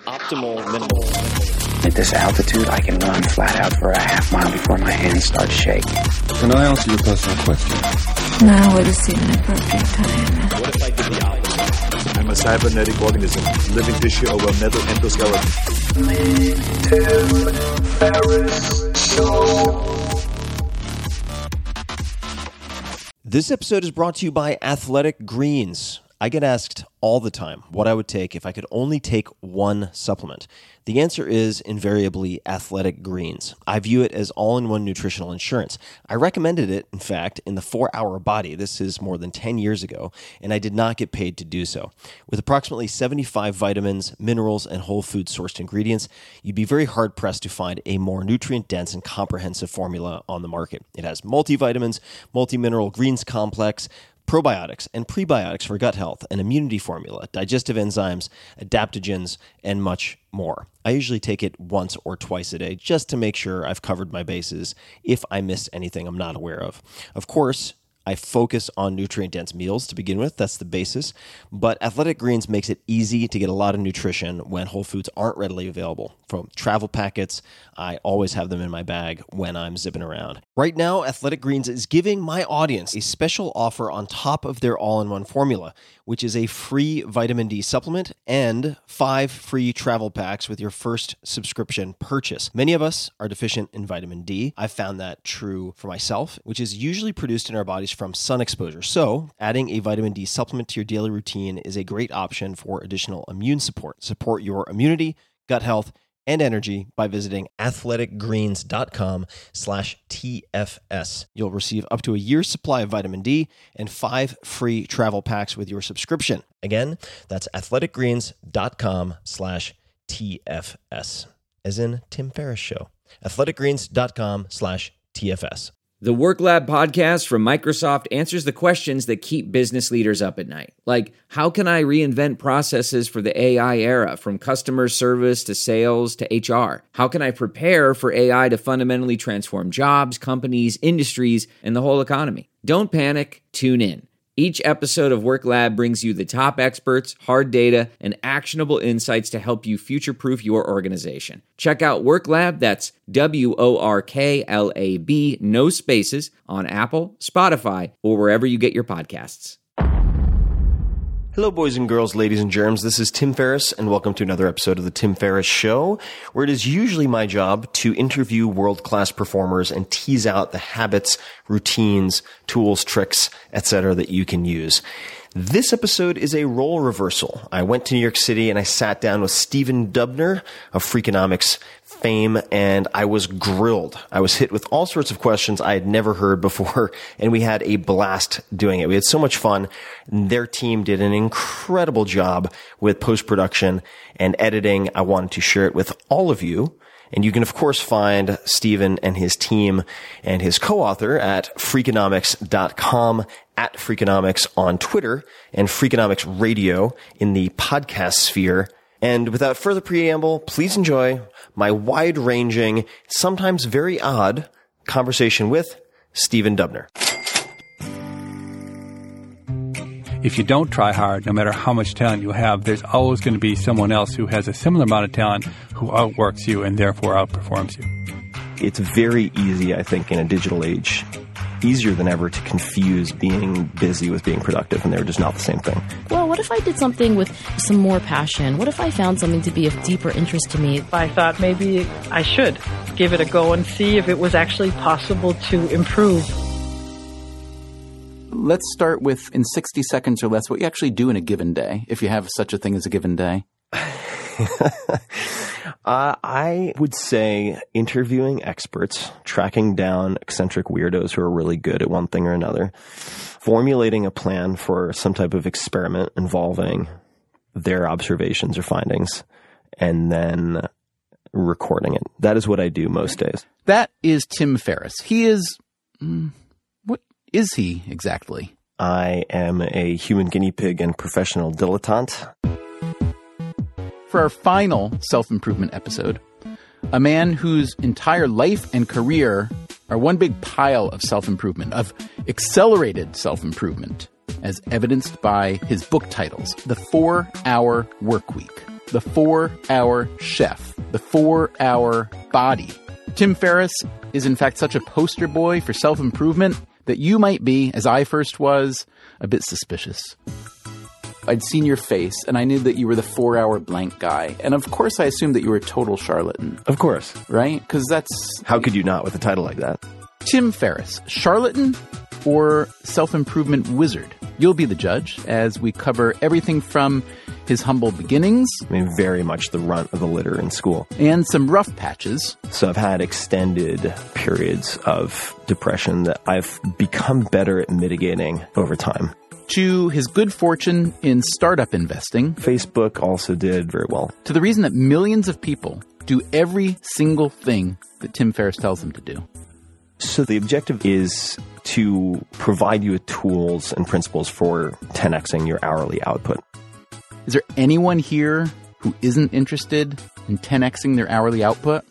Optimal minimal. At this altitude, I can run flat out for a half mile before my hands start shaking. Can I ask you a personal question? Now would seem an appropriate time. What if I did the opposite? I'm a cybernetic organism, living tissue over metal endoskeleton. This episode is brought to you by Athletic Greens. I get asked all the time what I would take if I could only take one supplement. The answer is invariably Athletic Greens. I view it as all-in-one nutritional insurance. I recommended it, in fact, in the 4-Hour Body. This is more than 10 years ago, and I did not get paid to do so. With approximately 75 vitamins, minerals, and whole food sourced ingredients, you'd be very hard-pressed to find a more nutrient-dense and comprehensive formula on the market. It has multivitamins, multi-mineral greens complex, probiotics and prebiotics for gut health, an immunity formula, digestive enzymes, adaptogens, and much more. I usually take it once or twice a day just to make sure I've covered my bases if I miss anything I'm not aware of. Of course, I focus on nutrient-dense meals to begin with. That's the basis. But Athletic Greens makes it easy to get a lot of nutrition when whole foods aren't readily available. From travel packets, I always have them in my bag when I'm zipping around. Right now, Athletic Greens is giving my audience a special offer on top of their all-in-one formula, which is a free vitamin D supplement and 5 free travel packs with your first subscription purchase. Many of us are deficient in vitamin D. I've found that true for myself, which is usually produced in our bodies from sun exposure. So, adding a vitamin D supplement to your daily routine is a great option for additional immune support. Support your immunity, gut health, and energy by visiting athleticgreens.com/TFS. You'll receive up to a year's supply of vitamin D and 5 free travel packs with your subscription. Again, that's athleticgreens.com/TFS, as in Tim Ferriss Show. athleticgreens.com/TFS. The Work Lab podcast from Microsoft answers the questions that keep business leaders up at night. Like, how can I reinvent processes for the AI era, from customer service to sales to HR? How can I prepare for AI to fundamentally transform jobs, companies, industries, and the whole economy? Don't panic, tune in. Each episode of Work Lab brings you the top experts, hard data, and actionable insights to help you future-proof your organization. Check out Work Lab, that's WORKLAB, no spaces, on Apple, Spotify, or wherever you get your podcasts. Hello, boys and girls, ladies and germs. This is Tim Ferriss, and welcome to another episode of The Tim Ferriss Show, where it is usually my job to interview world-class performers and tease out the habits, routines, tools, tricks, etc. that you can use. This episode is a role reversal. I went to New York City and I sat down with Stephen Dubner of Freakonomics fame, and I was grilled. I was hit with all sorts of questions I had never heard before, and we had a blast doing it. We had so much fun. Their team did an incredible job with post-production and editing. I wanted to share it with all of you. And you can, of course, find Stephen and his team and his co-author at Freakonomics.com, at Freakonomics on Twitter, and Freakonomics Radio in the podcast sphere. And without further preamble, please enjoy my wide-ranging, sometimes very odd, conversation with Stephen Dubner. If you don't try hard, no matter how much talent you have, there's always going to be someone else who has a similar amount of talent who outworks you and therefore outperforms you. It's very easy, I think, in a digital age, easier than ever to confuse being busy with being productive, and they're just not the same thing. Well, what if I did something with some more passion? What if I found something to be of deeper interest to me? I thought maybe I should give it a go and see if it was actually possible to improve. Let's start with, in 60 seconds or less, what you actually do in a given day, if you have such a thing as a given day. I would say interviewing experts, tracking down eccentric weirdos who are really good at one thing or another, formulating a plan for some type of experiment involving their observations or findings, and then recording it. That is what I do most days. That is Tim Ferriss. He is... what is he exactly? I am a human guinea pig and professional dilettante. For our final self-improvement episode, a man whose entire life and career are one big pile of self-improvement, of accelerated self-improvement, as evidenced by his book titles, The 4-Hour Workweek, the 4-Hour Chef, the 4-Hour Body. Tim Ferriss is in fact such a poster boy for self-improvement that you might be, as I first was, a bit suspicious. I'd seen your face, and I knew that you were the 4-hour blank guy. And of course I assumed that you were a total charlatan. Of course. Right? Because that's... How could you not with a title like that? Tim Ferriss, charlatan or self-improvement wizard? You'll be the judge as we cover everything from his humble beginnings. I mean, very much the runt of the litter in school. And some rough patches. So I've had extended periods of depression that I've become better at mitigating over time. To his good fortune in startup investing. Facebook also did very well. To the reason that millions of people do every single thing that Tim Ferriss tells them to do. So the objective is to provide you with tools and principles for 10xing your hourly output. Is there anyone here who isn't interested in 10xing their hourly output?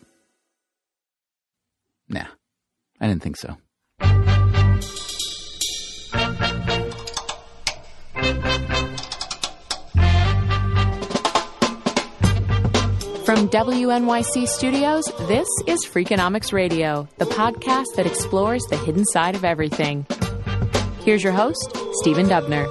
Nah, I didn't think so. From WNYC Studios, this is Freakonomics Radio, the podcast that explores the hidden side of everything. Here's your host, Stephen Dubner.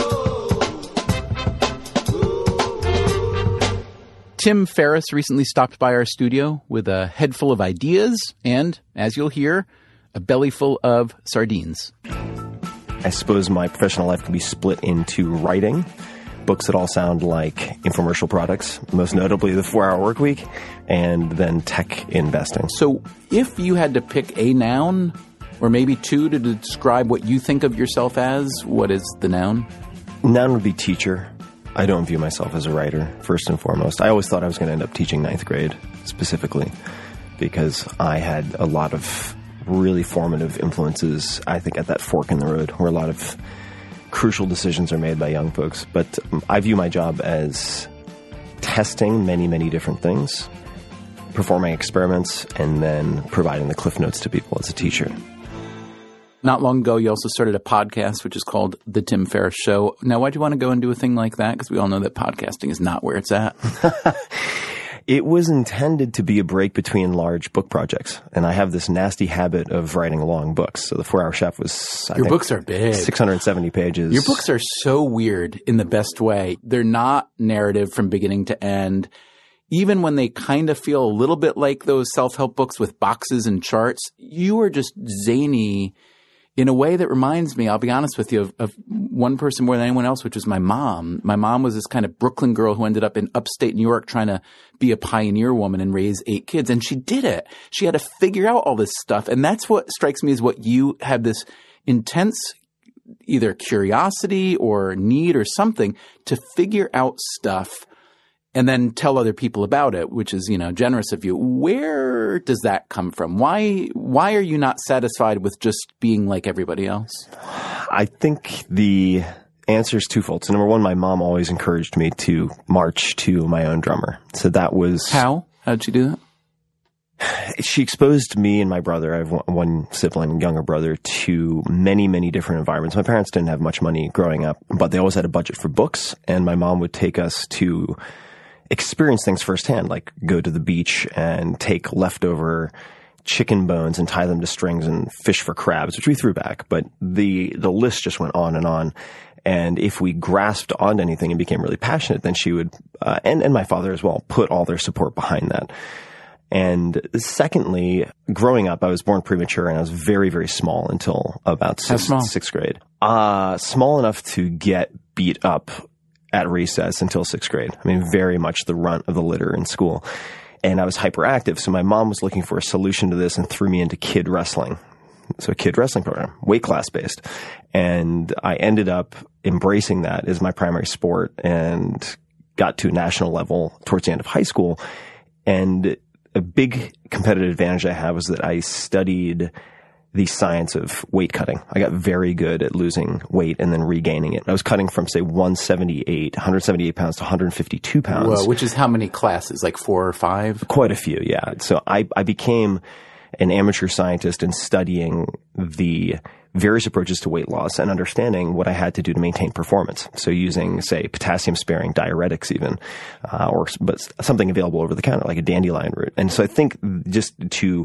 Tim Ferriss recently stopped by our studio with a head full of ideas and, as you'll hear, a belly full of sardines. I suppose my professional life can be split into writing, books that all sound like infomercial products, most notably The 4-Hour Workweek, and then tech investing. So if you had to pick a noun, or maybe two, to describe what you think of yourself as, what is the noun? Noun would be teacher. I don't view myself as a writer, first and foremost. I always thought I was going to end up teaching 9th grade, specifically, because I had a lot of really formative influences, I think, at that fork in the road, where a lot of crucial decisions are made by young folks. But I view my job as testing many, many different things, performing experiments, and then providing the cliff notes to people as a teacher. Not long ago, you also started a podcast, which is called The Tim Ferriss Show. Now, why'd you want to go and do a thing like that? Because we all know that podcasting is not where it's at. It was intended to be a break between large book projects. And I have this nasty habit of writing long books. So The 4-Hour Chef was, Your books are big. 670 pages. Your books are so weird in the best way. They're not narrative from beginning to end. Even when they kind of feel a little bit like those self-help books with boxes and charts, you are just zany in a way that reminds me, I'll be honest with you, of one person more than anyone else, which was my mom. My mom was this kind of Brooklyn girl who ended up in upstate New York trying to be a pioneer woman and raise 8 kids. And she did it. She had to figure out all this stuff. And that's what strikes me as what you have, this intense either curiosity or need or something to figure out stuff and then tell other people about it, which is, generous of you. Where does that come from? Why are you not satisfied with just being like everybody else? I think the answer is twofold. So number one, my mom always encouraged me to march to my own drummer. So that was... How? How did she do that? She exposed me and my brother, I have one sibling, younger brother, to many, many different environments. My parents didn't have much money growing up, but they always had a budget for books. And my mom would take us to experience things firsthand, like go to the beach and take leftover chicken bones and tie them to strings and fish for crabs, which we threw back. But the list just went on. And if we grasped onto anything and became really passionate, then she would, and my father as well, put all their support behind that. And secondly, growing up, I was born premature and I was very, very small until about sixth grade. Small enough to get beat up at recess until 6th grade. I mean, very much the runt of the litter in school. And I was hyperactive. So my mom was looking for a solution to this and threw me into kid wrestling. So a kid wrestling program, weight class based. And I ended up embracing that as my primary sport and got to a national level towards the end of high school. And a big competitive advantage I have was that I studied the science of weight cutting. I got very good at losing weight and then regaining it. I was cutting from, say, 178 pounds to 152 pounds. Whoa, which is how many classes? Like 4 or 5? Quite a few, yeah. So I became an amateur scientist in studying the various approaches to weight loss and understanding what I had to do to maintain performance. So using, say, potassium-sparing diuretics even, but something available over the counter, like a dandelion root. And so I think just to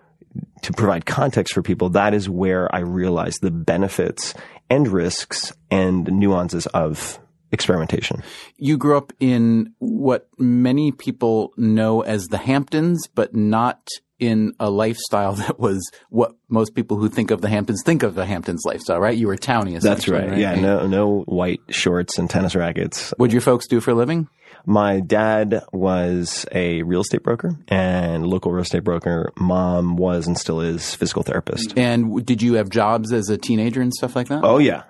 provide context for people, that is where I realized the benefits and risks and nuances of experimentation. You grew up in what many people know as the Hamptons, but not in a lifestyle that was what most people who think of the Hamptons think of the Hamptons lifestyle, right? You were towny, essentially. That's right. Yeah, no white shorts and tennis rackets. What'd your folks do for a living? My dad was a real estate broker and local real estate broker. Mom was and still is physical therapist. And did you have jobs as a teenager and stuff like that? Oh, yeah.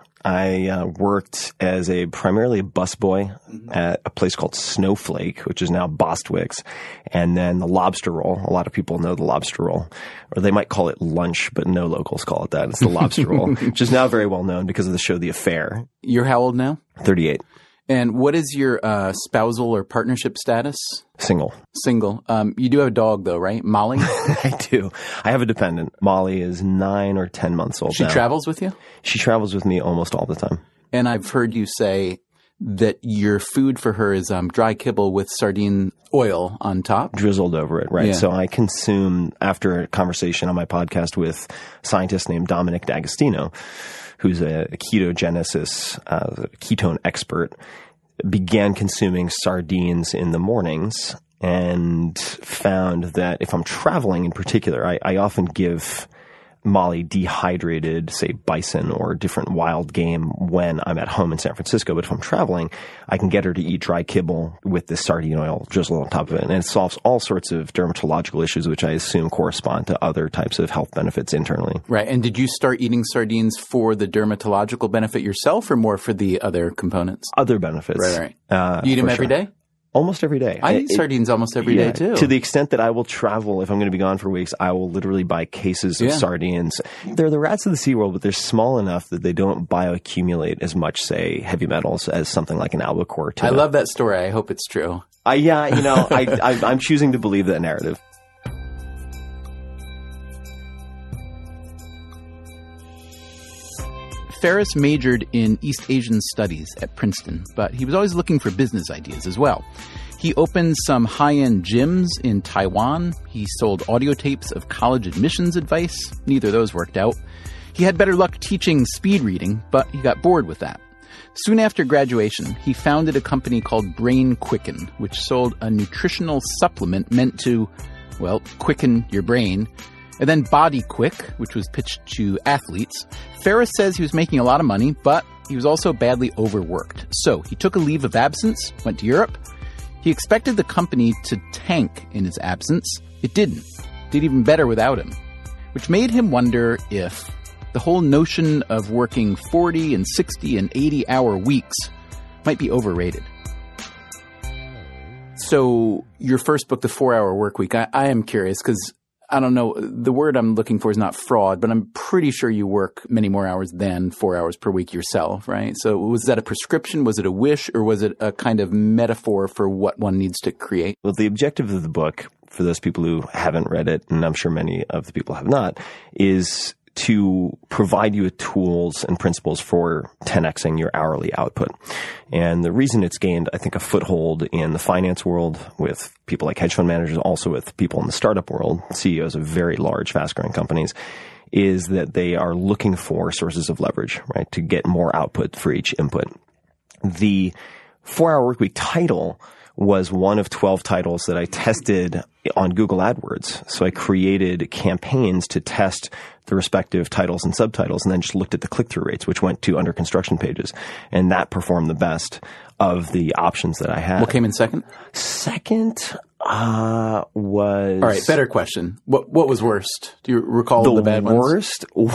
I worked as primarily a busboy at a place called Snowflake, which is now Bostwick's, and then the Lobster Roll. A lot of people know the Lobster Roll, or they might call it lunch, but no locals call it that. It's the Lobster Roll, which is now very well known because of the show The Affair. You're how old now? 38. And what is your spousal or partnership status? Single. Single. You do have a dog, though, right? Molly? I do. I have a dependent. Molly is 9 or 10 months old She now. travels with you? She travels with me almost all the time. And I've heard you say that your food for her is dry kibble with sardine oil on top. Drizzled over it, right? Yeah. So I consume, after a conversation on my podcast with a scientist named Dominic D'Agostino, who's a ketogenesis, ketone expert, began consuming sardines in the mornings and found that if I'm traveling in particular, I often give Molly dehydrated, say, bison or different wild game when I'm at home in San Francisco. But if I'm traveling, I can get her to eat dry kibble with this sardine oil drizzled on top of it. And it solves all sorts of dermatological issues, which I assume correspond to other types of health benefits internally. Right. And did you start eating sardines for the dermatological benefit yourself or more for the other components? Other benefits. Right. You eat them every day? Almost every day. I eat sardines almost every day, too. To the extent that I will travel, if I'm going to be gone for weeks, I will literally buy cases of sardines. They're the rats of the SeaWorld, but they're small enough that they don't bioaccumulate as much, say, heavy metals as something like an albacore tuna. I love that story. I hope it's true. I'm choosing to believe that narrative. Ferris majored in East Asian studies at Princeton, but he was always looking for business ideas as well. He opened some high-end gyms in Taiwan. He sold audio tapes of college admissions advice. Neither of those worked out. He had better luck teaching speed reading, but he got bored with that. Soon after graduation, he founded a company called Brain Quicken, which sold a nutritional supplement meant to, quicken your brain. And then Body Quick, which was pitched to athletes. Ferris says he was making a lot of money, but he was also badly overworked. So he took a leave of absence, went to Europe. He expected the company to tank in his absence. It didn't. Did even better without him. Which made him wonder if the whole notion of working 40 and 60 and 80-hour weeks might be overrated. So your first book, The 4-Hour Workweek, I am curious because I don't know, the word I'm looking for is not fraud, but I'm pretty sure you work many more hours than 4 hours per week yourself, right? So was that a prescription? Was it a wish? Or was it a kind of metaphor for what one needs to create? Well, the objective of the book, for those people who haven't read it, and I'm sure many of the people have not, is to provide you with tools and principles for 10xing your hourly output. And the reason it's gained, I think, a foothold in the finance world with people like hedge fund managers, also with people in the startup world, CEOs of very large, fast-growing companies, is that they are looking for sources of leverage, right, to get more output for each input. The 4-Hour Workweek title was one of 12 titles that I tested on Google AdWords. So I created campaigns to test the respective titles and subtitles and then just looked at the click-through rates, which went to under construction pages. And that performed the best of the options that I had. What came in second? Second was... All right, better question. What was worst? Do you recall the bad ones?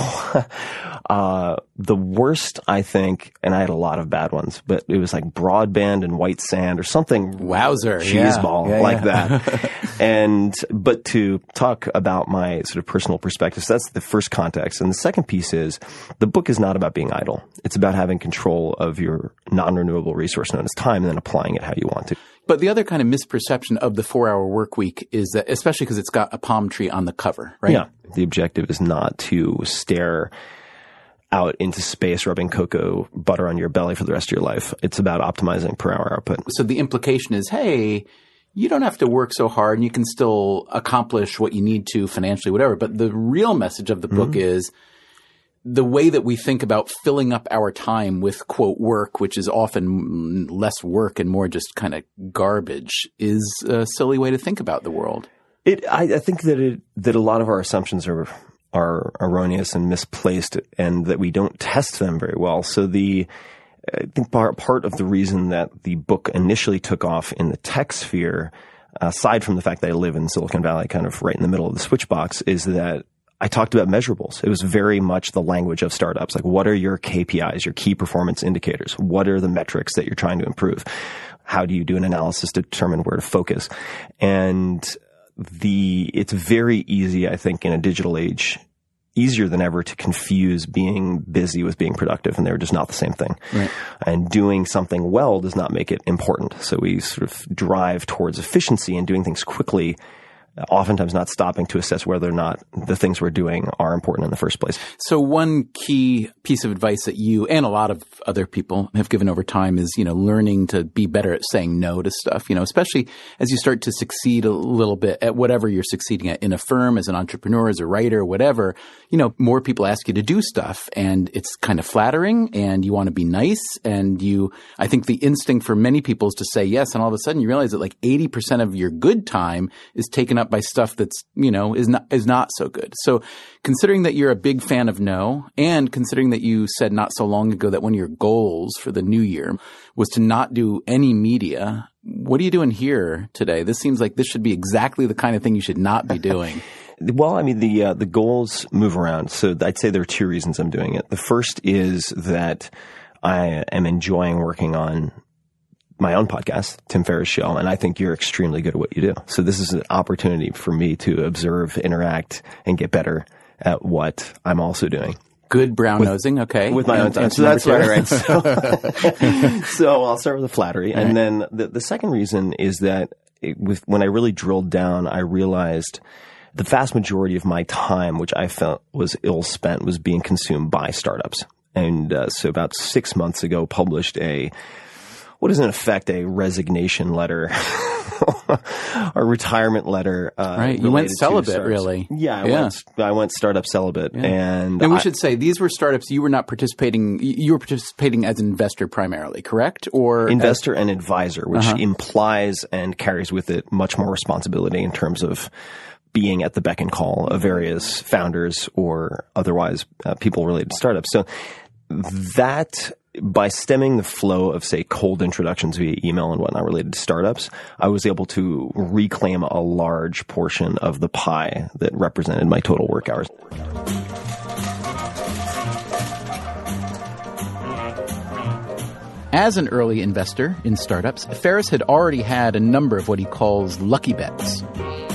The worst, I think, and I had a lot of bad ones, but it was like Broadband and White Sand or something. Wowzer. Cheeseball that. But to talk about my sort of personal perspectives, that's the first context. And the second piece is the book is not about being idle. It's about having control of your non-renewable resource known as time and then applying it how you want to. But the other kind of misperception of the 4-Hour Workweek is that, especially because it's got a palm tree on the cover, right? Yeah. The objective is not to stare out into space rubbing cocoa butter on your belly for the rest of your life. It's about optimizing per hour output. So the implication is, hey, you don't have to work so hard and you can still accomplish what you need to financially, whatever. But the real message of the book is the way that we think about filling up our time with, quote, work, which is often less work and more just kind of garbage, is a silly way to think about the world. I think that a lot of our assumptions are erroneous and misplaced, and that we don't test them very well. So I think part of the reason that the book initially took off in the tech sphere, aside from the fact that I live in Silicon Valley, kind of right in the middle of the switchbox, is that I talked about measurables. It was very much the language of startups. Like, what are your KPIs, your key performance indicators? What are the metrics that you're trying to improve? How do you do an analysis to determine where to focus? And it's very easy, I think, in a digital age, easier than ever, to confuse being busy with being productive, and they're just not the same thing. Right. And doing something well does not make it important. So we sort of drive towards efficiency and doing things quickly, oftentimes not stopping to assess whether or not the things we're doing are important in the first place. So one key piece of advice that you and a lot of other people have given over time is, learning to be better at saying no to stuff, especially as you start to succeed a little bit at whatever you're succeeding at in a firm, as an entrepreneur, as a writer, whatever, more people ask you to do stuff, and it's kind of flattering, and you want to be nice, and I think the instinct for many people is to say yes, and all of a sudden you realize that like 80% of your good time is taken up by stuff that's, is not so good. So considering that you're a big fan of no, and considering that you said not so long ago that one of your goals for the new year was to not do any media, what are you doing here today? This seems like this should be exactly the kind of thing you should not be doing. Well, I mean, the goals move around. So I'd say there are two reasons I'm doing it. The first is that I am enjoying working on my own podcast, Tim Ferriss Show, and I think you're extremely good at what you do. So this is an opportunity for me to observe, interact, and get better at what I'm also doing. Good brown nosing, okay. With my own time. So that's right. So I'll start with the flattery. And then the second reason is that when I really drilled down, I realized the vast majority of my time, which I felt was ill spent, was being consumed by startups. And so about 6 months ago, published what is in effect a resignation letter, a retirement letter. Right, you went celibate, really. Yeah, I went startup celibate, and we should say these were startups. You were not participating. You were participating as an investor primarily, correct? Or investor and advisor, which implies and carries with it much more responsibility in terms of being at the beck and call of various founders or otherwise people related to startups. So that, by stemming the flow of, say, cold introductions via email and whatnot related to startups, I was able to reclaim a large portion of the pie that represented my total work hours. As an early investor in startups, Ferriss had already had a number of what he calls lucky bets.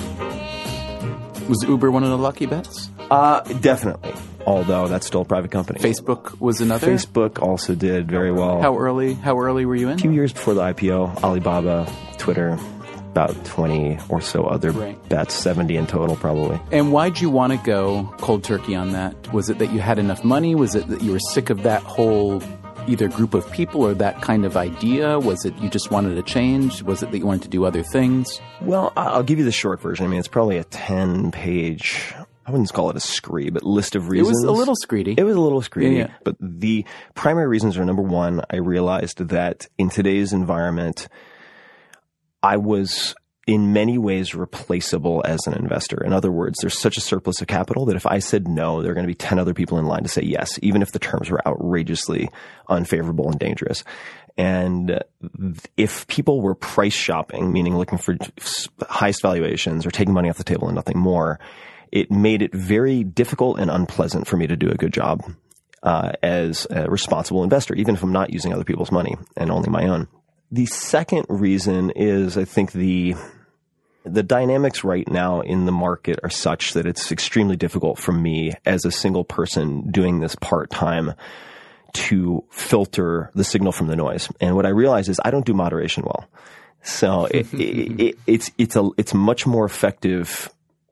Was Uber one of the lucky bets? Definitely. Although that's still a private company. Facebook was another? Facebook also did very well. How early were you in? A few years before the IPO. Alibaba, Twitter, about 20 or so other bets, 70 in total probably. And why'd you want to go cold turkey on that? Was it that you had enough money? Was it that you were sick of that whole either group of people or that kind of idea? Was it you just wanted to change? Was it that you wanted to do other things? Well, I'll give you the short version. I mean, it's probably a 10-page, I wouldn't call it a scree, but list of reasons. It was a little screedy. It was a little screedy. Yeah. But the primary reasons are, number one, I realized that in today's environment, I was in many ways replaceable as an investor. In other words, there's such a surplus of capital that if I said no, there are going to be 10 other people in line to say yes, even if the terms were outrageously unfavorable and dangerous. And if people were price shopping, meaning looking for highest valuations or taking money off the table and nothing more, it made it very difficult and unpleasant for me to do a good job as a responsible investor, even if I'm not using other people's money and only my own. The second reason is, I think the dynamics right now in the market are such that it's extremely difficult for me as a single person doing this part-time to filter the signal from the noise. And what I realize is I don't do moderation well. So it's much more effective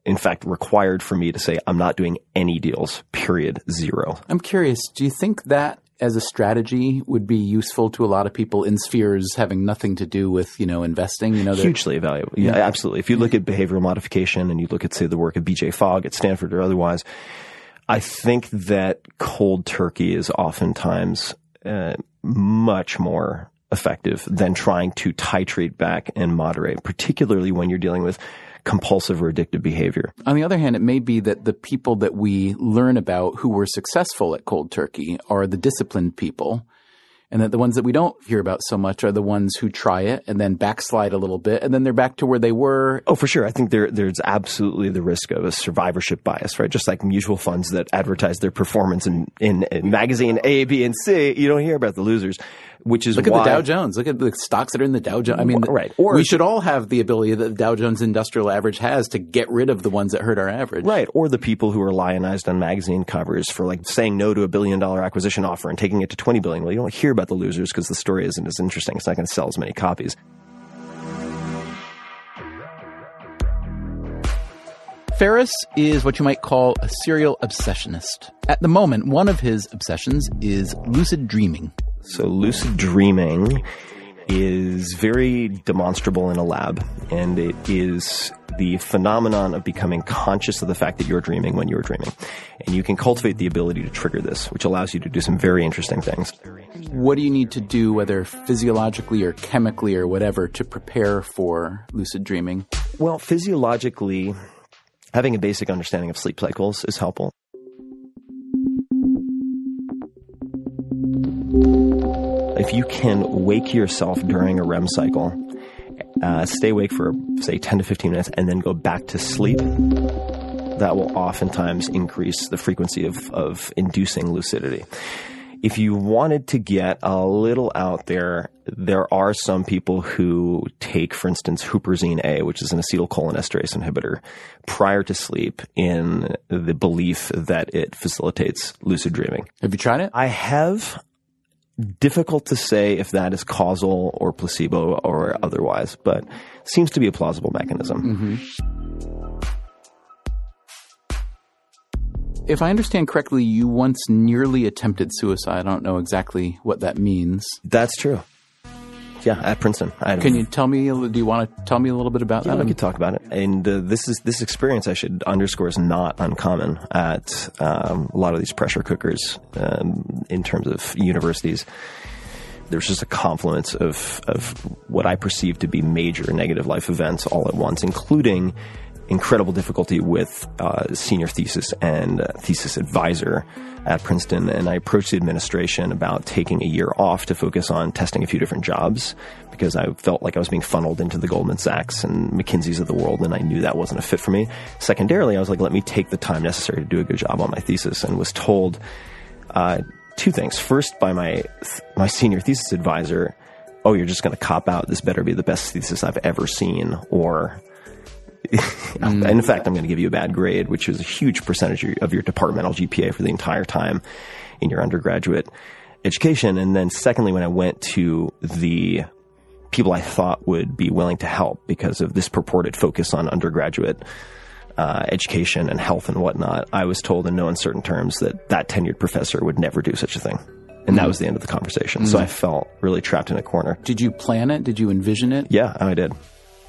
in fact, required for me to say, I'm not doing any deals, period, zero. I'm curious, do you think that as a strategy would be useful to a lot of people in spheres having nothing to do with, investing? Hugely valuable. Yeah, absolutely. If you look at behavioral modification and you look at, say, the work of B.J. Fogg at Stanford or otherwise, I think that cold turkey is oftentimes much more effective than trying to titrate back and moderate, particularly when you're dealing with compulsive or addictive behavior. On the other hand, it may be that the people that we learn about who were successful at cold turkey are the disciplined people, and that the ones that we don't hear about so much are the ones who try it and then backslide a little bit, and then they're back to where they were. Oh, for sure. I think there's absolutely the risk of a survivorship bias, right? Just like mutual funds that advertise their performance in magazine A, B, and C, you don't hear about the losers. Which is Look at the Dow Jones. Look at the stocks that are in the Dow Jones. I mean, right. Or we should all have the ability that the Dow Jones Industrial Average has to get rid of the ones that hurt our average. Right. Or the people who are lionized on magazine covers for saying no to $1 billion acquisition offer and taking it to $20 billion. Well, you don't hear about the losers because the story isn't as interesting. It's not going to sell as many copies. Ferriss is what you might call a serial obsessionist. At the moment, one of his obsessions is lucid dreaming. So lucid dreaming is very demonstrable in a lab, and it is the phenomenon of becoming conscious of the fact that you're dreaming when you're dreaming. And you can cultivate the ability to trigger this, which allows you to do some very interesting things. What do you need to do, whether physiologically or chemically or whatever, to prepare for lucid dreaming? Well, physiologically, having a basic understanding of sleep cycles is helpful. If you can wake yourself during a REM cycle, stay awake for, say, 10 to 15 minutes, and then go back to sleep, that will oftentimes increase the frequency of inducing lucidity. If you wanted to get a little out there, there are some people who take, for instance, Huperzine A, which is an acetylcholinesterase inhibitor, prior to sleep in the belief that it facilitates lucid dreaming. Have you tried it? I have. Difficult to say if that is causal or placebo or otherwise, but seems to be a plausible mechanism. Mm-hmm. If I understand correctly, you once nearly attempted suicide. I don't know exactly what that means. That's true. Yeah, at Princeton. Can you tell me? Do you want to tell me a little bit about that? I could talk about it. And this experience, I should underscore, is not uncommon at a lot of these pressure cookers in terms of universities. There's just a confluence of what I perceive to be major negative life events all at once, including incredible difficulty with senior thesis and thesis advisor at Princeton, and I approached the administration about taking a year off to focus on testing a few different jobs because I felt like I was being funneled into the Goldman Sachs and McKinsey's of the world, and I knew that wasn't a fit for me. Secondarily, I was like, let me take the time necessary to do a good job on my thesis, and was told two things. First, by my senior thesis advisor, oh, you're just going to cop out. This better be the best thesis I've ever seen, or in fact, I'm going to give you a bad grade, which is a huge percentage of your departmental GPA for the entire time in your undergraduate education. And then secondly, when I went to the people I thought would be willing to help because of this purported focus on undergraduate education and health and whatnot, I was told in no uncertain terms that tenured professor would never do such a thing. And that was the end of the conversation. So I felt really trapped in a corner. Did you plan it? Did you envision it? Yeah, I did.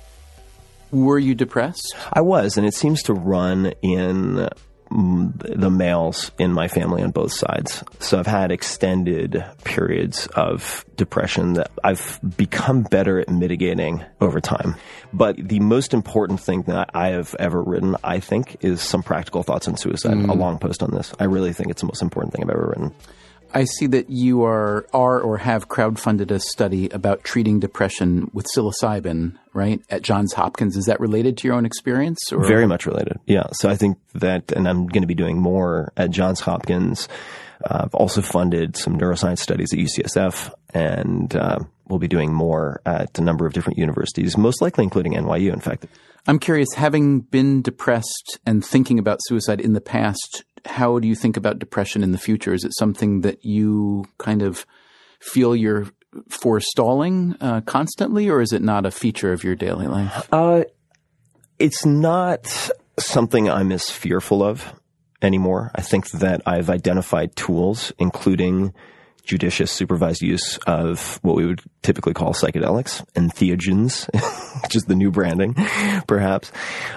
Were you depressed? I was, and it seems to run in the males in my family on both sides. So I've had extended periods of depression that I've become better at mitigating over time. But the most important thing that I have ever written, I think, is some practical thoughts on suicide, a long post on this. I really think it's the most important thing I've ever written. I see that you are or have crowdfunded a study about treating depression with psilocybin, right, at Johns Hopkins. Is that related to your own experience? Or? Very much related, yeah. So I think that, and I'm going to be doing more at Johns Hopkins. I've also funded some neuroscience studies at UCSF, and we'll be doing more at a number of different universities, most likely including NYU, in fact. I'm curious, having been depressed and thinking about suicide in the past, how do you think about depression in the future? Is it something that you kind of feel you're forestalling constantly, or is it not a feature of your daily life? It's not something I'm as fearful of anymore. I think that I've identified tools, including judicious supervised use of what we would typically call psychedelics, entheogens, which is the new branding, perhaps,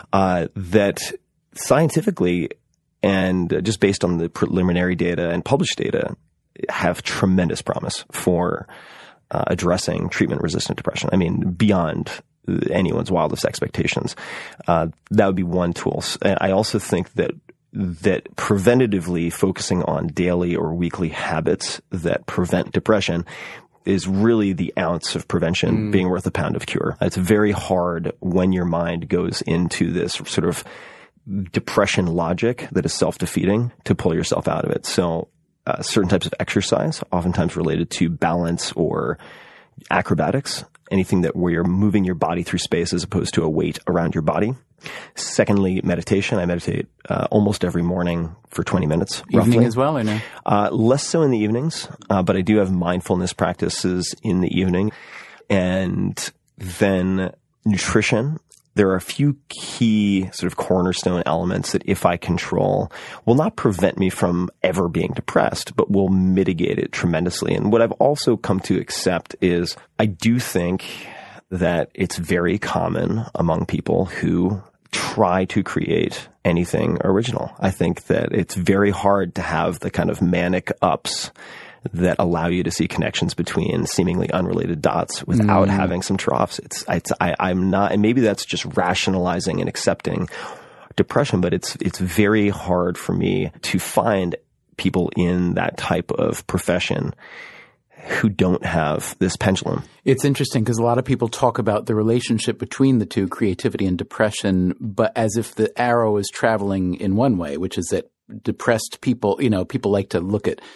that scientifically and just based on the preliminary data and published data have tremendous promise for addressing treatment-resistant depression. I mean, beyond anyone's wildest expectations. That would be one tool. I also think that preventatively focusing on daily or weekly habits that prevent depression is really the ounce of prevention being worth a pound of cure. It's very hard when your mind goes into this sort of depression logic that is self-defeating to pull yourself out of it. So certain types of exercise, oftentimes related to balance or acrobatics, anything that where you're moving your body through space as opposed to a weight around your body. Secondly, meditation. I meditate almost every morning for 20 minutes. Evening roughly. As well, or no? Less so in the evenings, but I do have mindfulness practices in the evening. And then nutrition. There are a few key sort of cornerstone elements that if I control will not prevent me from ever being depressed, but will mitigate it tremendously. And what I've also come to accept is I do think that it's very common among people who try to create anything original. I think that it's very hard to have the kind of manic ups that allow you to see connections between seemingly unrelated dots without having some troughs. I'm not, and maybe that's just rationalizing and accepting depression, but it's very hard for me to find people in that type of profession who don't have this pendulum. It's interesting because a lot of people talk about the relationship between the two, creativity and depression, but as if the arrow is traveling in one way, which is that depressed people, people like to look at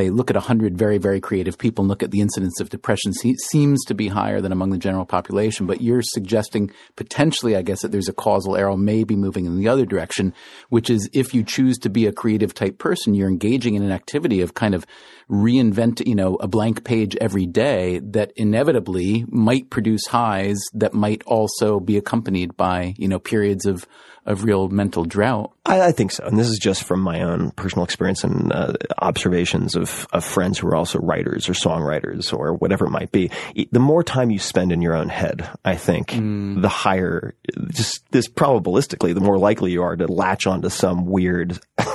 100 very, very creative people and look at the incidence of depression seems to be higher than among the general population. But you're suggesting potentially, I guess, that there's a causal arrow maybe moving in the other direction, which is if you choose to be a creative type person, you're engaging in an activity of kind of reinvent, a blank page every day that inevitably might produce highs that might also be accompanied by, periods of real mental drought. I think so. And this is just from my own personal experience and observations of friends who are also writers or songwriters or whatever it might be. The more time you spend in your own head, I think, the higher, just this probabilistically, the more likely you are to latch onto some weird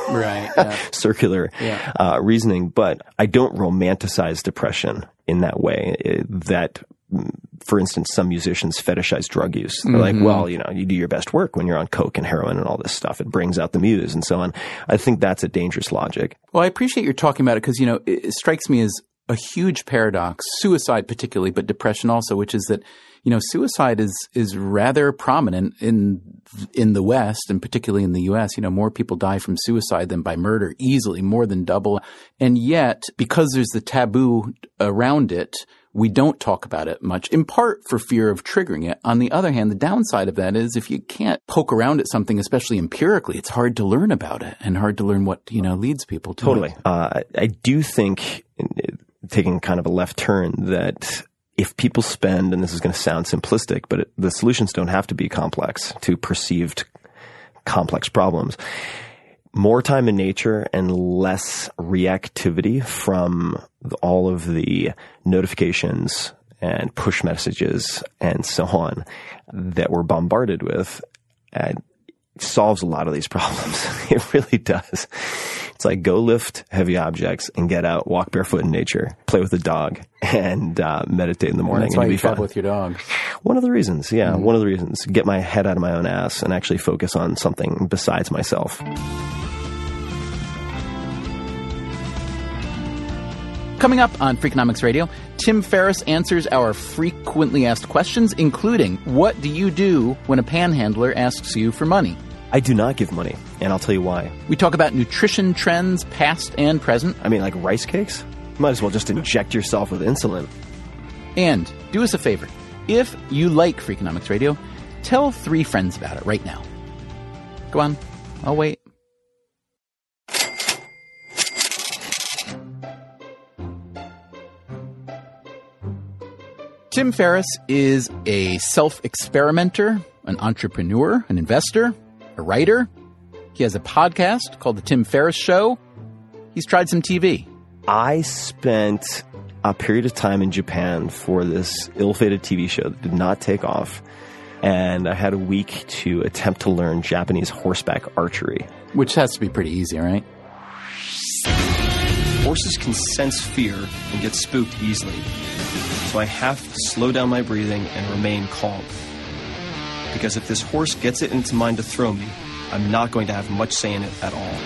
circular reasoning. But I don't romanticize depression in that way. That, for instance, some musicians fetishize drug use. They're like, well, you do your best work when you're on coke and heroin and all this stuff. It brings out the muse and so on. I think that's a dangerous logic. Well, I appreciate your talking about it because, it strikes me as a huge paradox, suicide particularly, but depression also, which is that, suicide is rather prominent in the West and particularly in the U.S. More people die from suicide than by murder, easily, more than double. And yet, because there's the taboo around it, we don't talk about it much, in part for fear of triggering it. On the other hand, the downside of that is if you can't poke around at something, especially empirically, it's hard to learn about it and hard to learn what, leads people to Totally. it. I do think, taking kind of a left turn, that if people spend, and this is going to sound simplistic, but the solutions don't have to be complex to perceived complex problems. More time in nature and less reactivity from all of the notifications and push messages and so on that we're bombarded with solves a lot of these problems. It really does. It's like go lift heavy objects and get out, walk barefoot in nature, play with the dog, and meditate in the morning. That's why you travel with your dog. One of the reasons, one of the reasons. Get my head out of my own ass and actually focus on something besides myself. Coming up on Freakonomics Radio, Tim Ferriss answers our frequently asked questions, including, what do you do when a panhandler asks you for money? I do not give money, and I'll tell you why. We talk about nutrition trends, past and present. I mean, like rice cakes? You might as well just inject yourself with insulin. And do us a favor. If you like Freakonomics Radio, tell 3 friends about it right now. Go on. I'll wait. Tim Ferriss is a self-experimenter, an entrepreneur, an investor, a writer. He has a podcast called The Tim Ferriss Show. He's tried some TV. I spent a period of time in Japan for this ill-fated TV show that did not take off. And I had a week to attempt to learn Japanese horseback archery. Which has to be pretty easy, right? Horses can sense fear and get spooked easily. So I have to slow down my breathing and remain calm. Because if this horse gets it into mind to throw me, I'm not going to have much say in it at all.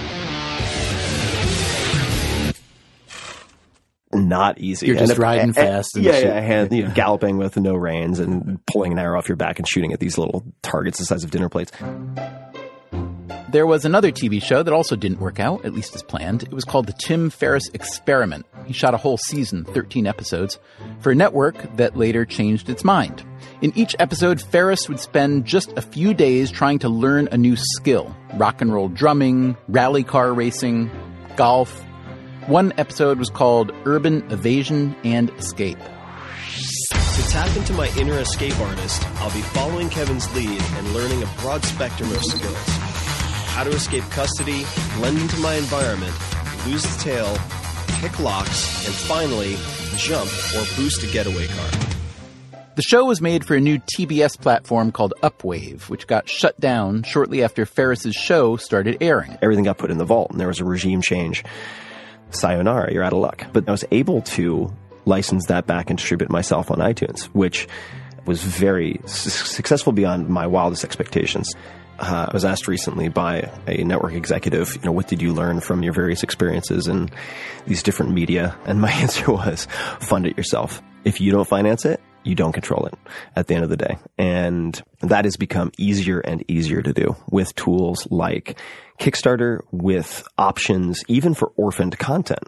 Not easy. You're just riding fast. And galloping with no reins and pulling an arrow off your back and shooting at these little targets the size of dinner plates. There was another TV show that also didn't work out, at least as planned. It was called The Tim Ferriss Experiment. He shot a whole season, 13 episodes, for a network that later changed its mind. In each episode, Ferriss would spend just a few days trying to learn a new skill. Rock and roll drumming, rally car racing, golf. One episode was called Urban Evasion and Escape. To tap into my inner escape artist, I'll be following Kevin's lead and learning a broad spectrum of skills. How to escape custody, blend into my environment, lose the tail, pick locks, and finally, jump or boost a getaway car. The show was made for a new TBS platform called Upwave, which got shut down shortly after Ferriss's show started airing. Everything got put in the vault, and there was a regime change. Sayonara, you're out of luck. But I was able to license that back and distribute it myself on iTunes, which was very successful beyond my wildest expectations. I was asked recently by a network executive, what did you learn from your various experiences in these different media? And my answer was, fund it yourself. If you don't finance it, you don't control it at the end of the day. And that has become easier and easier to do with tools like Kickstarter, with options even for orphaned content.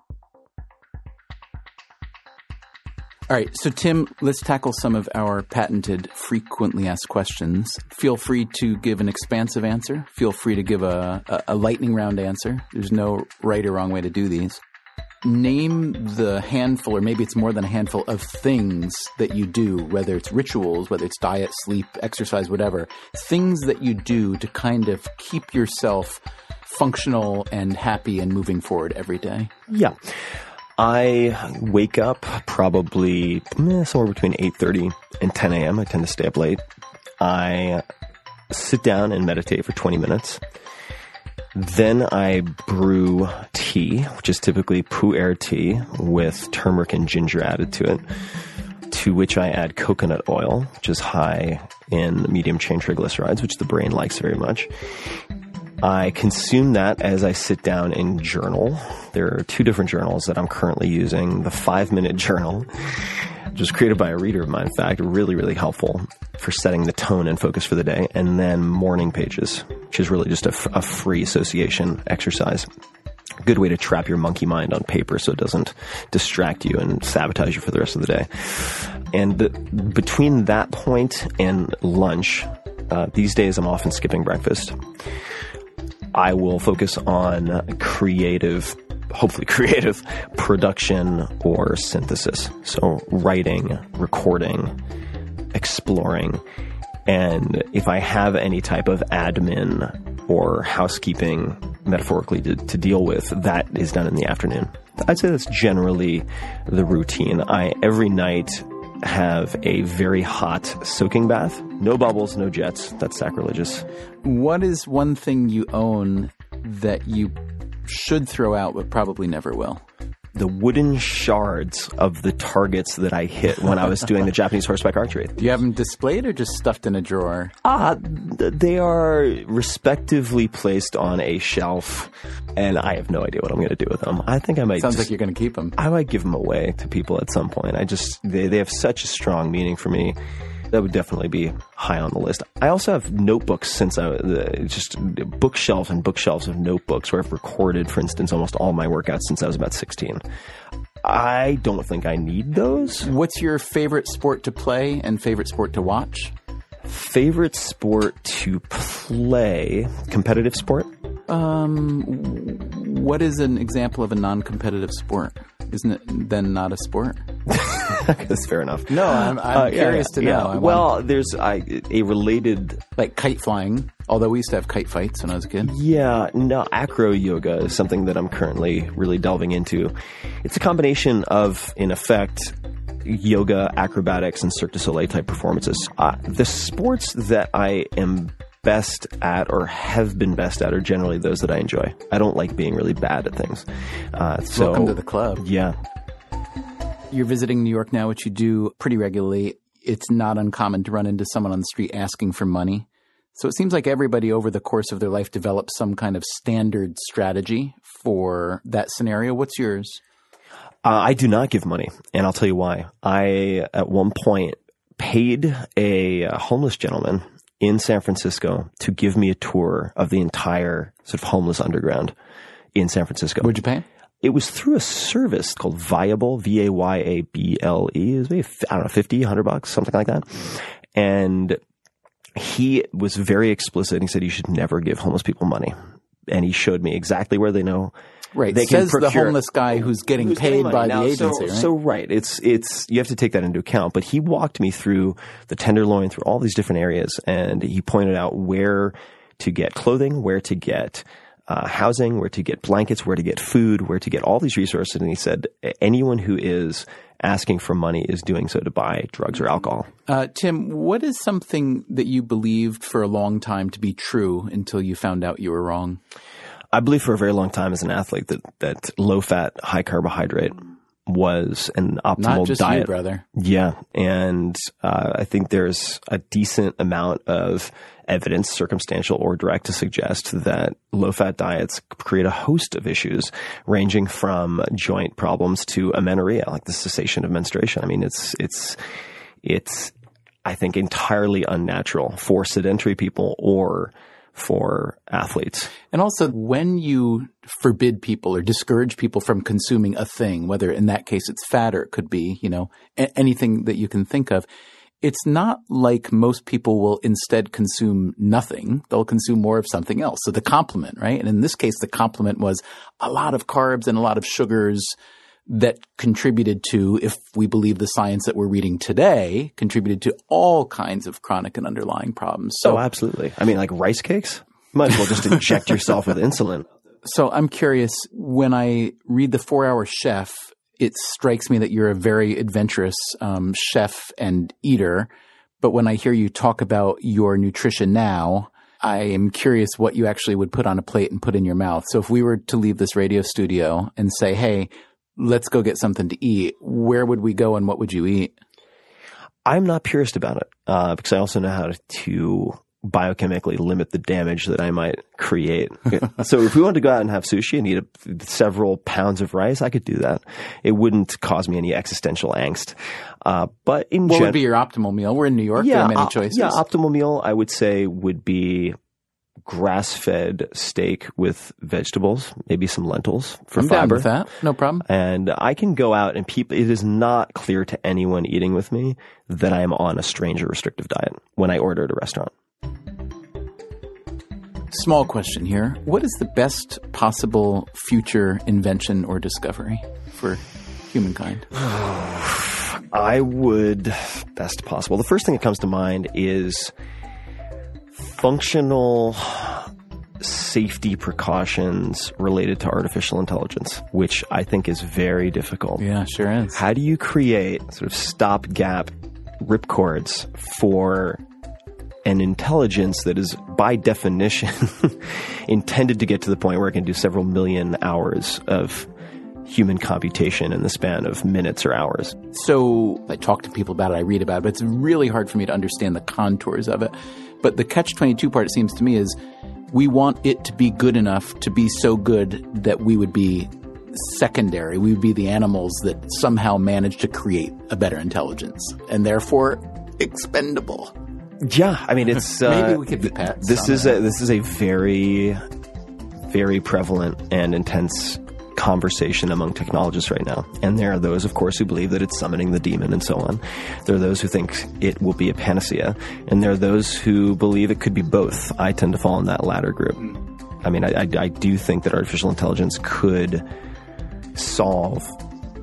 All right, so Tim, let's tackle some of our patented frequently asked questions. Feel free to give an expansive answer. Feel free to give a lightning round answer. There's no right or wrong way to do these. Name the handful, or maybe it's more than a handful, of things that you do, whether it's rituals, whether it's diet, sleep, exercise, whatever, things that you do to kind of keep yourself functional and happy and moving forward every day. Yeah. I wake up probably somewhere between 8:30 and 10 a.m. I tend to stay up late. I sit down and meditate for 20 minutes. Then I brew tea, which is typically pu-erh tea with turmeric and ginger added to it, to which I add coconut oil, which is high in medium chain triglycerides, which the brain likes very much. I consume that as I sit down and journal. There are two different journals that I'm currently using. The 5-minute journal, which was created by a reader of mine, in fact, really, really helpful for setting the tone and focus for the day. And then morning pages, which is really just a free association exercise. Good way to trap your monkey mind on paper so it doesn't distract you and sabotage you for the rest of the day. And between that point and lunch, these days I'm often skipping breakfast. I will focus on hopefully creative production or synthesis. So writing, recording, exploring. And if I have any type of admin or housekeeping, metaphorically, to deal with, that is done in the afternoon. I'd say that's generally the routine. I, every night, have a very hot soaking bath. No bubbles, no jets. That's sacrilegious. What is one thing you own that you should throw out but probably never will? The wooden shards of the targets that I hit when I was doing the Japanese horseback archery. Do you have them displayed or just stuffed in a drawer? They are respectively placed on a shelf, and I have no idea what I'm going to do with them. I think I might. Sounds like you're going to keep them. I might give them away to people at some point. They have such a strong meaning for me. That would definitely be high on the list. I also have notebooks just bookshelves and bookshelves of notebooks where I've recorded, for instance, almost all my workouts since I was about 16. I don't think I need those. What's your favorite sport to play and favorite sport to watch? Favorite sport to play? Competitive sport? What is an example of a non-competitive sport? Isn't it then not a sport? That's fair enough. No, I'm curious to know. Well, there's a related... Like kite flying, although we used to have kite fights when I was a kid. Yeah, no, acro yoga is something that I'm currently really delving into. It's a combination of, in effect, yoga, acrobatics, and Cirque du Soleil type performances. The sports that I am best at or have been best at are generally those that I enjoy. I don't like being really bad at things. Welcome to the club. Yeah. You're visiting New York now, which you do pretty regularly. It's not uncommon to run into someone on the street asking for money. So it seems like everybody over the course of their life develops some kind of standard strategy for that scenario. What's yours? I do not give money, and I'll tell you why. I, at one point, paid a homeless gentleman in San Francisco to give me a tour of the entire sort of homeless underground in San Francisco. What'd you pay? It was through a service called Viable, Vayable. It was maybe, I don't know, $50, $100, something like that. And he was very explicit. He said you should never give homeless people money. And he showed me exactly where they know. Right. They says the homeless guy who's getting paid by the agency, right? So right. It's you have to take that into account. But he walked me through the Tenderloin, through all these different areas, and he pointed out where to get clothing, where to get housing, where to get blankets, where to get food, where to get all these resources. And he said anyone who is asking for money is doing so to buy drugs or alcohol. Tim, what is something that you believed for a long time to be true until you found out you were wrong? I believe for a very long time as an athlete that low-fat, high-carbohydrate was an optimal diet. Not just you, brother. Yeah, and I think there's a decent amount of evidence, circumstantial or direct, to suggest that low-fat diets create a host of issues, ranging from joint problems to amenorrhea, like the cessation of menstruation. I mean, it's I think entirely unnatural for sedentary people or for athletes. And also, when you forbid people or discourage people from consuming a thing, whether in that case it's fat or it could be, anything that you can think of, it's not like most people will instead consume nothing. They'll consume more of something else. So the complement, right? And in this case, the complement was a lot of carbs and a lot of sugars that contributed to, if we believe the science that we're reading today, contributed to all kinds of chronic and underlying problems. So, absolutely. I mean, like rice cakes? Might as well just inject yourself with insulin. So I'm curious, when I read The 4-Hour Chef, it strikes me that you're a very adventurous chef and eater. But when I hear you talk about your nutrition now, I am curious what you actually would put on a plate and put in your mouth. So if we were to leave this radio studio and say, hey, let's go get something to eat, where would we go and what would you eat? I'm not purist about it because I also know how to biochemically limit the damage that I might create. So if we wanted to go out and have sushi and eat several pounds of rice, I could do that. It wouldn't cause me any existential angst. But in what would be your optimal meal? We're in New York. There are many choices. Yeah, optimal meal I would say would be grass-fed steak with vegetables, maybe some lentils for I'm fiber. Down with that. No problem. And I can go out and it is not clear to anyone eating with me that I am on a strange or restrictive diet when I order at a restaurant. Small question here. What is the best possible future invention or discovery for humankind? Best possible. The first thing that comes to mind is functional safety precautions related to artificial intelligence, which I think is very difficult. Yeah, sure is. How do you create sort of stopgap ripcords for an intelligence that is, by definition, intended to get to the point where it can do several million hours of human computation in the span of minutes or hours? So I talk to people about it, I read about it, but it's really hard for me to understand the contours of it. But the catch-22 part, it seems to me, is we want it to be good enough to be so good that we would be secondary. We would be the animals that somehow managed to create a better intelligence and therefore expendable. Yeah, I mean, it's maybe we could be pets. This is a very, very prevalent and intense conversation among technologists right now. And there are those, of course, who believe that it's summoning the demon and so on. There are those who think it will be a panacea. And there are those who believe it could be both. I tend to fall in that latter group. I mean, I do think that artificial intelligence could solve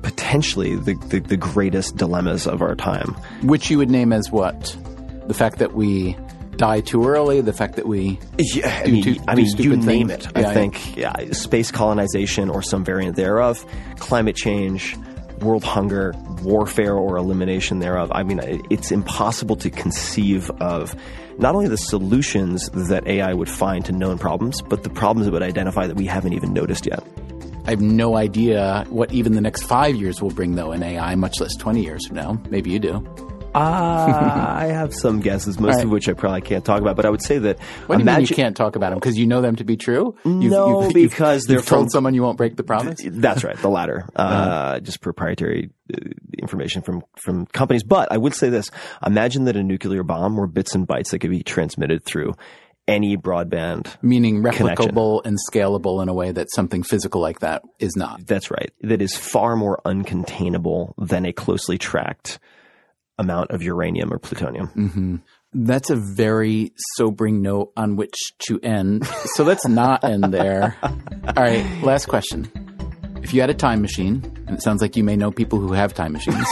potentially the greatest dilemmas of our time. Which you would name as what? The fact that we die too early, the fact that we do you name things. it. I think space colonization or some variant thereof, climate change, world hunger, warfare or elimination thereof. I mean, it's impossible to conceive of not only the solutions that AI would find to known problems, but the problems it would identify that we haven't even noticed yet. I have no idea what even the next 5 years will bring, though, in AI, much less 20 years from now. Maybe you do. I have some guesses, most of which I probably can't talk about, but I would say that... What do you mean you can't talk about them? Because you know them to be true? Because they're told someone you won't break the promise? That's right, the latter. Just proprietary information from companies. But I would say this. Imagine that a nuclear bomb were bits and bytes that could be transmitted through any broadband meaning connection. replicable and scalable in a way that something physical like that is not. That's right. That is far more uncontainable than a closely tracked amount of uranium or plutonium. Mm-hmm. That's a very sobering note on which to end. So let's not end there. All right, last question. If you had a time machine, and it sounds like you may know people who have time machines,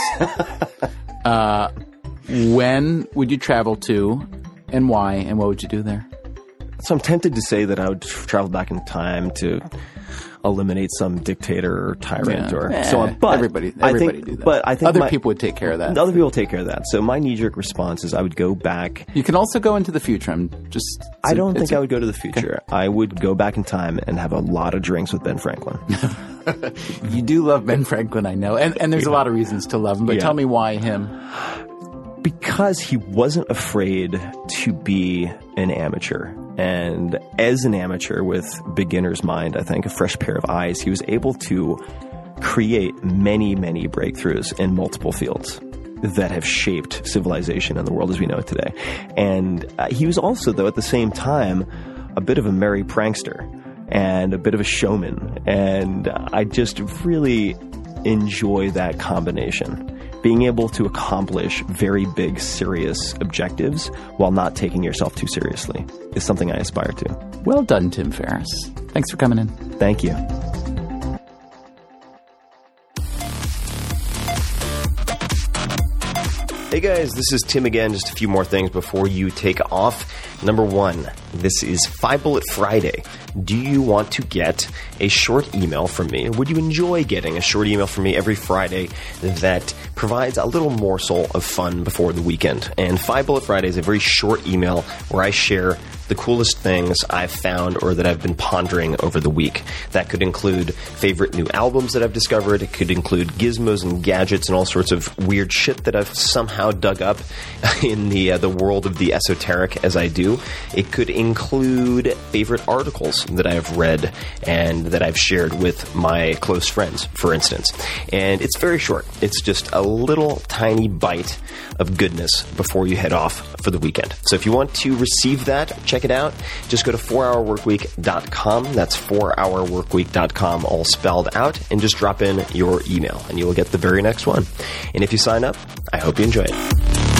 when would you travel to and why, and what would you do there? So I'm tempted to say that I would travel back in time to eliminate some dictator or tyrant or so on. But everybody do that. But I think other people would take care of that. Other people take care of that. So my knee-jerk response is I would go back. You can also go into the future. I don't think I would go to the future. Okay. I would go back in time and have a lot of drinks with Ben Franklin. You do love Ben Franklin, I know. And there's a lot of reasons to love him. But tell me why him. Because he wasn't afraid to be an amateur. And as an amateur with beginner's mind, I think, a fresh pair of eyes, he was able to create many, many breakthroughs in multiple fields that have shaped civilization and the world as we know it today. And he was also, though, at the same time, a bit of a merry prankster and a bit of a showman. And I just really enjoy that combination. Being able to accomplish very big, serious objectives while not taking yourself too seriously is something I aspire to. Well done, Tim Ferriss. Thanks for coming in. Thank you. Hey guys, this is Tim again. Just a few more things before you take off. Number one, this is 5 Bullet Friday. Do you want to get a short email from me? Would you enjoy getting a short email from me every Friday that provides a little morsel of fun before the weekend? And 5 Bullet Friday is a very short email where I share the coolest things I've found or that I've been pondering over the week. That could include favorite new albums that I've discovered. It could include gizmos and gadgets and all sorts of weird shit that I've somehow dug up in the world of the esoteric as I do. It could include favorite articles that I have read and that I've shared with my close friends, for instance. And it's very short. It's just a little tiny bite of goodness before you head off for the weekend. So if you want to receive that, check it out. Just go to 4hourworkweek.com. That's 4hourworkweek.com, all spelled out, and just drop in your email, and you will get the very next one. And if you sign up, I hope you enjoy it.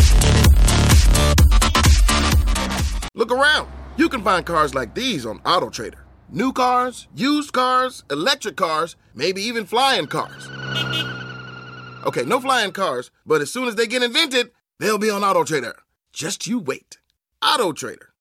Look around. You can find cars like these on AutoTrader. New cars, used cars, electric cars, maybe even flying cars. Okay, no flying cars, but as soon as they get invented, they'll be on AutoTrader. Just you wait. AutoTrader.